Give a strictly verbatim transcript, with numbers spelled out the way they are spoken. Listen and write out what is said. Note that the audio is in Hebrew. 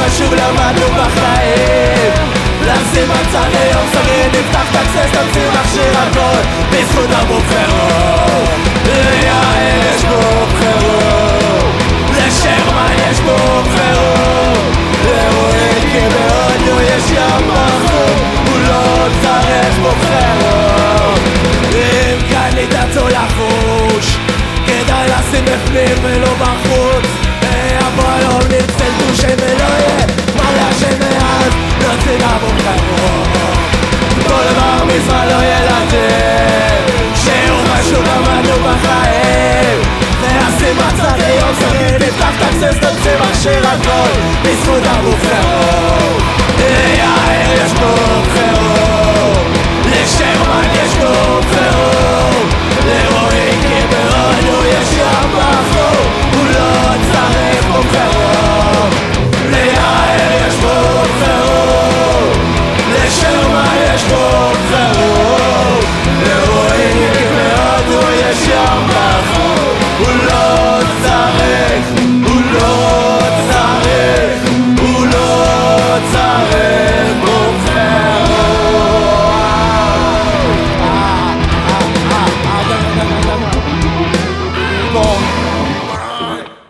חשוב למדנו בחיים לשים בצד ליום סגריר נפתח את הקסס תמציא מכשיר הכל בזכות הבוחרות ליעל יש בו בחירות לשרמן יש בו בחירות לרועי כי בהודו יש ים בחור הוא לא צריך בו בחירות אם קנית תצאו לחוש כדאי לשים בפנים ולא בחוץ אבל לא נצל דושי ולא יהיה מה להשם מאז נוציא לבוא בחירות כל דבר מזמן לא ילדים שיעור משהו למדנו בחיים לשים בצד ליום סגריר נפתח את הקסס תמציא מכשיר הכל בזכות